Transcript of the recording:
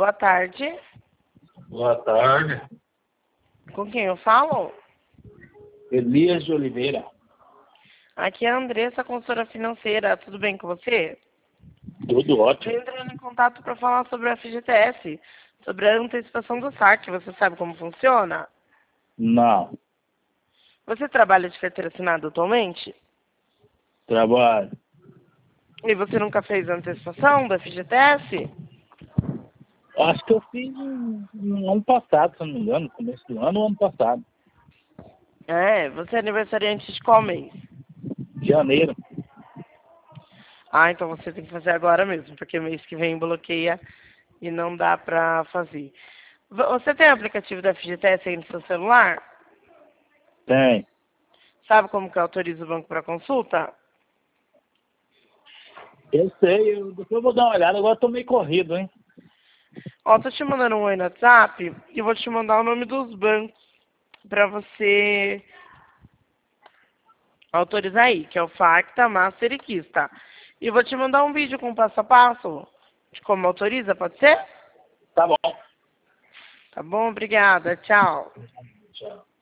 boa tarde. Boa tarde. Com quem eu falo? Elias de Oliveira. Aqui é a Andressa, consultora financeira. Tudo bem com você? Tudo ótimo. Estou entrando em contato para falar sobre a FGTS, sobre a antecipação do saque. Você sabe como funciona? Não. Você trabalha de carteira assinada atualmente? Trabalho. E você nunca fez a antecipação da FGTS? Acho que eu fiz no ano passado, se não me engano. No começo do ano ou ano passado. Você é aniversariante de qual mês? Janeiro. Ah, então você tem que fazer agora mesmo, porque mês que vem bloqueia e não dá pra fazer. Você tem o aplicativo da FGTS aí no seu celular? Tem. Sabe como que autoriza o banco para consulta? Eu sei. Depois eu vou dar uma olhada. Agora eu tô meio corrido, hein? Ó, tô te mandando um oi no WhatsApp e vou te mandar o nome dos bancos pra você autorizar aí, que é o Facta, Master e Kista. E vou te mandar um vídeo com passo a passo de como autoriza, pode ser? Tá bom. Tá bom? Obrigada. Tchau. Tchau.